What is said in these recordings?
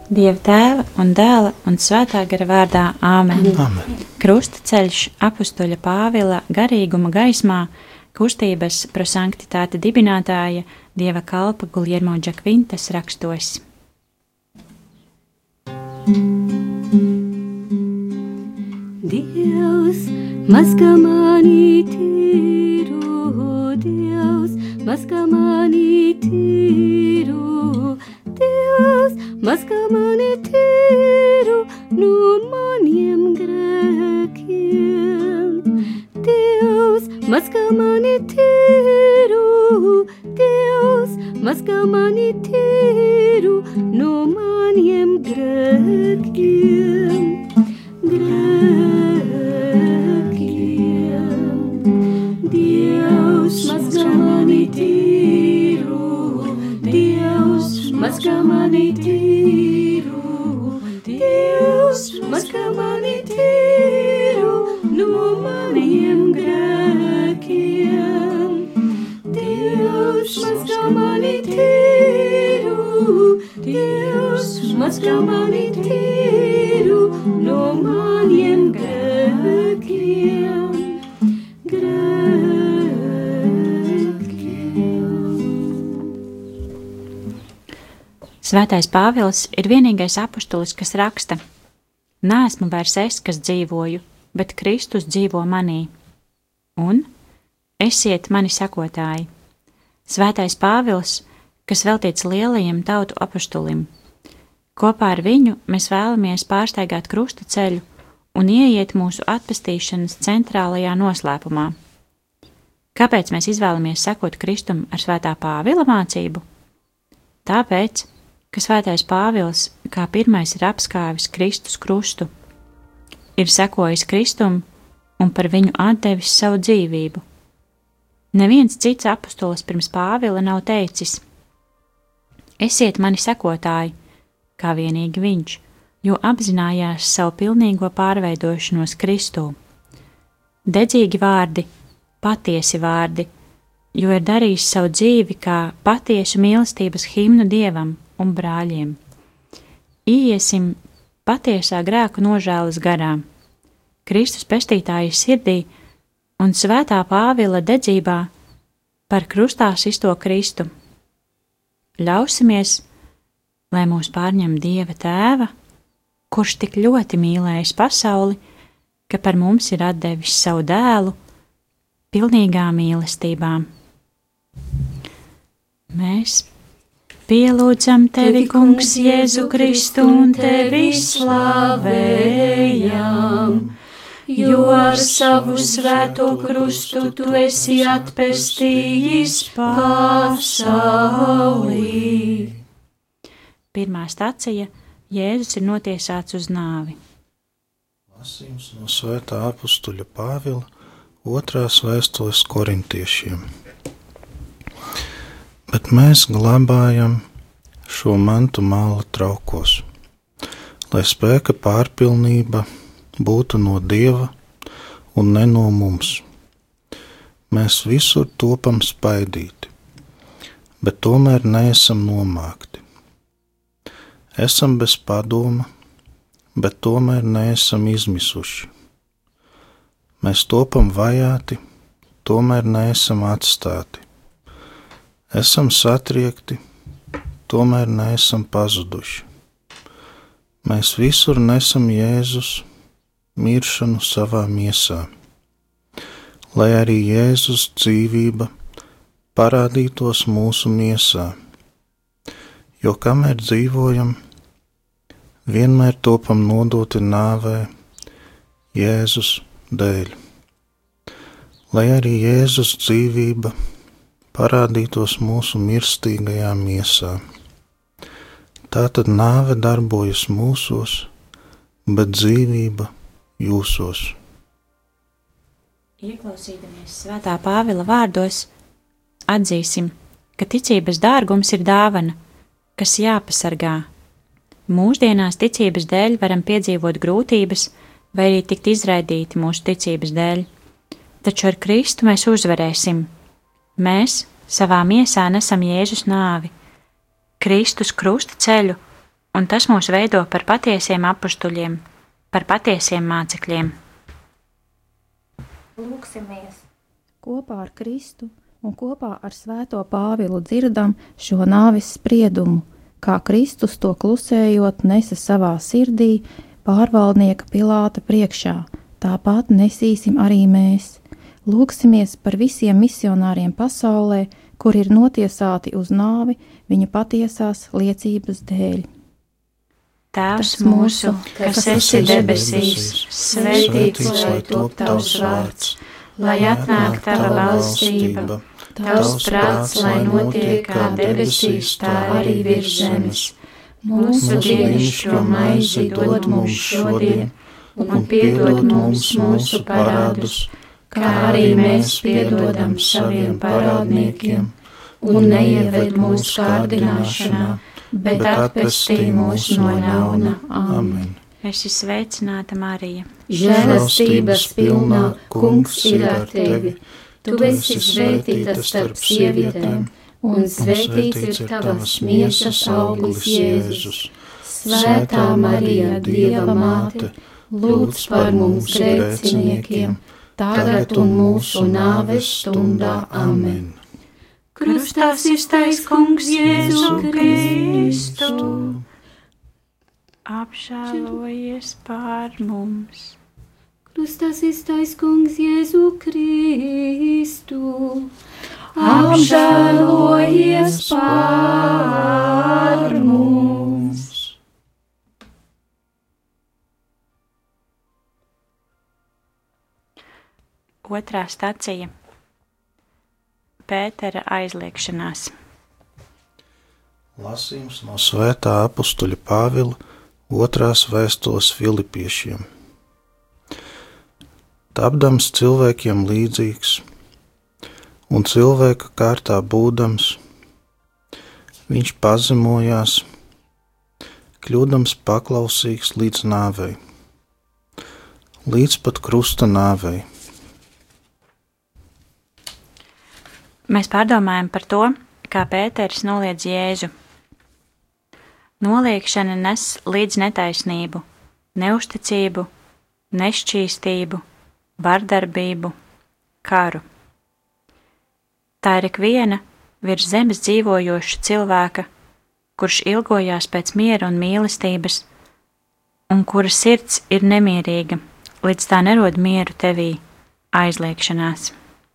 Dieva Tēva un Dēla un Svētā gara vārdā. Āmen. Amen. Krustaceļš apustuļa Pāvila garīguma gaismā, kustības prosanktitāte dibinātāja Dieva kalpa Guljermo Džakvintas rakstos. Dievs, mazgā mani tīru, Dievs, mazgā mani tīru, Dievs, mazgā mani tīru no maniem grēkiem. Dievs, mazgā mani tīru, Dievs, mazgā mani tīru no maniem grēkiem. Dievs, mazgā mani tīru, Dievs, mazgā mani tīru, Dievs, mazgā mani tīru no maniem grēkiem. Dievs, mazgā mani tīru, Dievs, mazgā mani tīru no maniem grēkiem. Svētais Pāvils ir vienīgais apustulis, kas raksta: Neesmu vairs es, kas dzīvoju, bet Kristus dzīvo manī. Un esiet mani sekotāji. Svētais Pāvils, kas veltīts lielajam tautu apustulim. Kopā ar viņu mēs vēlamies pārstaigāt krusta ceļu un ieiet mūsu atpestīšanas centrālajā noslēpumā. Kāpēc mēs izvēlamies sekot Kristum ar Svētā Pāvila mācību? Tāpēc, ka Svētais Pāvils kā pirmais ir apskāvis Kristus krustu, ir sekojis Kristum un par viņu atdevis savu dzīvību. Neviens cits apustulis pirms Pāvila nav teicis: Esiet mani sekotāji, kā vienīgi viņš, jo apzinājās savu pilnīgo pārveidošanos Kristū. Dedzīgi vārdi, patiesi vārdi, jo ir darījis savu dzīvi kā patiesu mīlestības himnu Dievam un brāļiem. Iesim patiesā grēku nožēlas garā, Kristus pestītāja sirdī un Svētā Pāvila dedzībā par krustā sisto Kristu. Ļausimies, lai mūs pārņem Dieva Tēva, kurš tik ļoti mīlējis pasauli, ka par mums ir atdevis savu dēlu pilnīgā mīlestībā. Mēs pielūdzam tevi, Kungs, Jēzu Kristu, un tevi slavējam, jo ar savu svēto krustu tu esi atpestījis pasaulī. Pirmā stacija – Jēzus ir notiesāts uz nāvi. Lasījums no Svētā apustuļa Pāvila 2. vēstules korintiešiem. Bet mēs glabājam šo mantu māla traukos, lai spēka pārpilnība būtu no Dieva un ne no mums. Mēs visur topam spaidīti, bet tomēr neesam nomākti. Esam bez padoma, bet tomēr neesam izmisuši. Mēs topam vajāti, tomēr neesam atstāti. Esam satriekti, tomēr neesam pazuduši. Mēs visur nesam Jēzus miršanu savā miesā, lai arī Jēzus dzīvība parādītos mūsu miesā, jo kamēr dzīvojam, vienmēr topam nodoti nāvē Jēzus dēļ, lai arī Jēzus dzīvība parādītos mūsu mirstīgajā miesā. Tātad nāve darbojas mūsos, bet dzīvība jūsos. Ieklausīdamies Svētā Pāvila vārdos, atzīsim, ka ticības dārgums ir dāvana, kas jāpasargā. Mūsdienās ticības dēļ varam piedzīvot grūtības vai arī tikt izraidīti mūsu ticības dēļ, taču ar Kristu mēs uzvarēsim. Mēs savā miesā nesam Jēzus nāvi, Kristus krusta ceļu un tas mūs veido par patiesiem apustuļiem, par patiesiem mācekļiem. Lūksimies! Kopā ar Kristu un kopā ar Svēto Pāvilu dzirdam šo nāves spriedumu, kā Kristus to klusējot nesa savā sirdī pārvaldnieka Pilāta priekšā. Tāpat nesīsim arī mēs. Lūksimies par visiem misionāriem pasaulē, kur ir notiesāti uz nāvi viņa patiesās liecības dēļ. Tēvs mūsu, kas esi debesīs, svētīts lai top tavs vārds, lai atnāk tava valstība, tavs prāts, lai notiek kā debesīs, tā arī virs zemes. Mūsu dienascho maizi dod mums šodien, un piedod mums mūsu parādus, kā arī mēs piedodam saviem parādniekiem, un neieved mūsu kārdināšanā, bet atpestī mūs no ļauna. Amen. Esi sveicināta, Marija, Žēlastības pilnā, Kungs ir ar tevi. Tu esi svētīta starp sievietēm, un svētīts ir tavas miesas auglis, Jēzus. Svētā Marija, Dieva māte, lūdz par mums grēciniekiem, tagad un mūsu nāves stundā. Amen. Krustā sistais Kungs Jēzu Kristu, apžēlojies pār mums. Krustā sistais Kungs Jēzu Kristu, apžēlojies pār mums. Otrā stacija – Pētera aizliekšanās. Lasījums no Svētā apustuļa Pāvila 2. vēstules Filipiešiem. Tapdams cilvēkiem līdzīgs un cilvēka kārtā būdams, viņš pazemojās, kļūdams paklausīgs līdz nāvei, līdz pat krusta nāvei. Mēs pārdomājam par to, kā Pēteris noliedz Jēzu. Noliegšana nes līdz netaisnību, neusticību, nešķīstību, vardarbību, karu. Tā ir ikviena virs zemes dzīvojoša cilvēka, kurš ilgojās pēc miera un mīlestības, un kura sirds ir nemierīga, līdz tā nerod mieru tevī, aizliekšanās.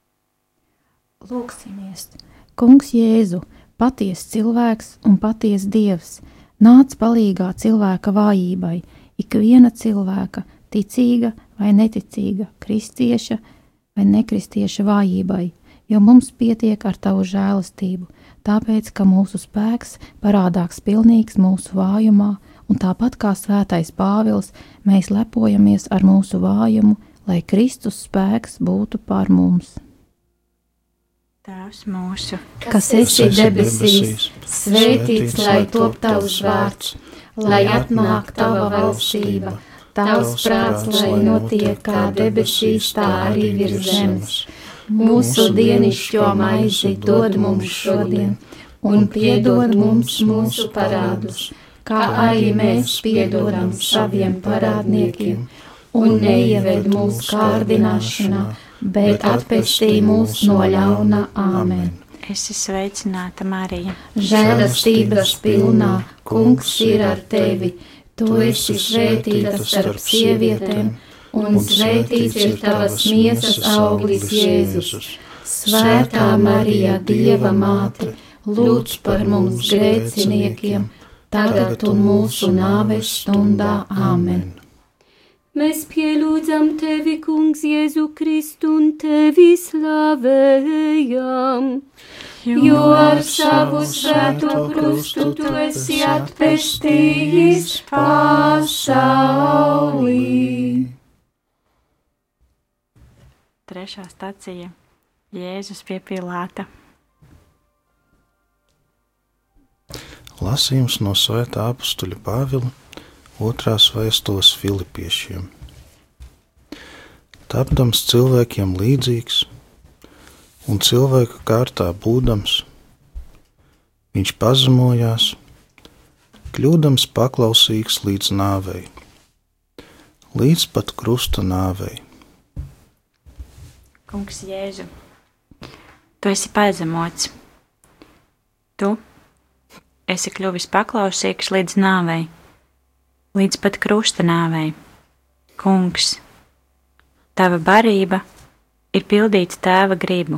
Lūksimies! Kungs Jēzu, patiess cilvēks un patiess Dievs, nāc palīgā cilvēka vājībai, ikviena cilvēka, ticīga vai neticīga, kristieša vai nekristieša vājībai, jo mums pietiek ar tavu žēlastību, tāpēc, ka mūsu spēks parādāks pilnīgs mūsu vājumā, un tāpat kā svētais Pāvils, mēs lepojamies ar mūsu vājumu, lai Kristus spēks būtu pār mums. Tēvs mūsu, kas esi debesīs, svētīts lai top tavs vārds, lai atnāk tava valstība, tavs prāts, lai notiek kā debesīs, tā arī virs zemes. Mūsu dienascho maizi dod mums šodien, un piedod mums mūsu parādus, kā arī mēs piedodam saviem parādniekiem, un neieved mūsu kārdināšanā, bet atpestī mūs no ļauna. Āmen. esi sveicināta, Marija, Žēlastības pilnā, Kungs ir ar tevi. Tu esi svētīta starp sievietēm, un svētīts ir tavas miesas auglis, Jēzus. Svētā Marija, Dieva māte, lūdz par mums grēciniekiem, tagad un mūsu nāves stundā. Āmen. Mēs pielūdzam tevi, Kungs, Jēzu Kristu, un tevi slavējam, jo ar savu svēto krustu tu esi atpestījis pasaulī. Trešā stacija – Jēzus pie Pilāta. Lasījums no Svētā apustuļa Pāvila 2. vēstules Filipiešiem. Tapdams cilvēkiem līdzīgs un cilvēka kārtā būdams, viņš pazemojās, kļūdams paklausīgs līdz nāvei, līdz pat krusta nāvei. Kungs Jēzu, tu esi pazemots. Tu esi kļuvis paklausīgs līdz nāvei, līdz pat krusta nāvei. Kungs, tava barība ir pildīt tēva gribu.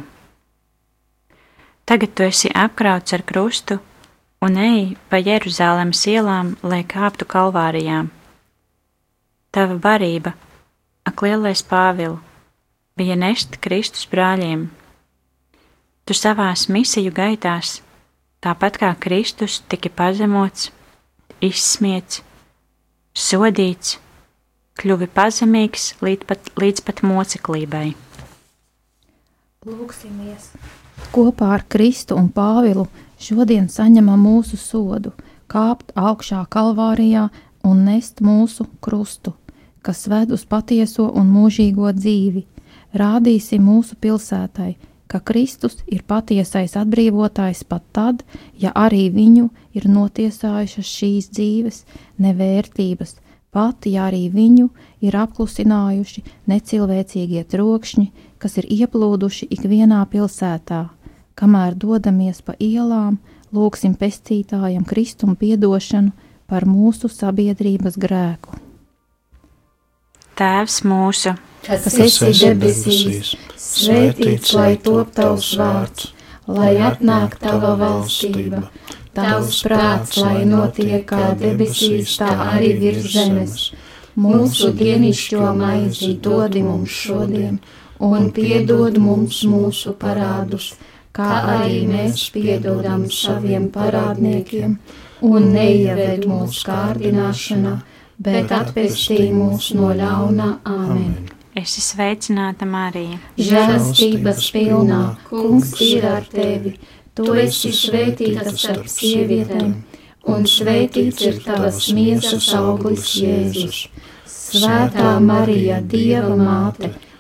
Tagad tu esi apkrauts ar krustu un ej pa Jeruzalemes ielām, lai kāptu kalvārijām. Tava barība, ak lielais Pāvilu, bija nest Kristus brāļiem. Tu savās misiju gaitās, tāpat kā Kristus, tiki pazemots, izsmiets, sodīts, kļuvi pazemīgs līdz pat moceklībai. Lūksimies! Kopā ar Kristu un Pāvilu šodien saņemam mūsu sodu, kāpt augšā kalvārijā un nest mūsu krustu, kas ved uz patieso un mūžīgo dzīvi. Rādīsim mūsu pilsētai, ka Kristus ir patiesais atbrīvotājs pat tad, ja arī viņu ir notiesājušas šīs dzīves nevērtības, pat ja arī viņu ir apklusinājuši necilvēcīgie trokšņi, kas ir ieplūduši ikvienā pilsētā. Kamēr dodamies pa ielām, lūgsim pestītājam Kristum piedošanu par mūsu sabiedrības grēku. Tēvs mūsu, kas esi debesīs, svētīts lai top tavs vārds, lai atnāk tava valstība, tavs prāts, lai notiek kā debesīs, tā arī virs zemes. Mūsu dienascho maizi dod mums šodien, un piedod mums mūsu parādus, kā arī mēs piedodam saviem parādniekiem, un neieved mūsu kārdināšanā, bet atpestī mūs no ļaunā. Āmen. esi sveicināta, Marija. Žēlastības pilnā, Kungs ir ar tevi. Tu esi svētīta starp sievietēm, un svētīts ir tavas miesas auglis Jēzus. Svētā Marija, Dieva māte,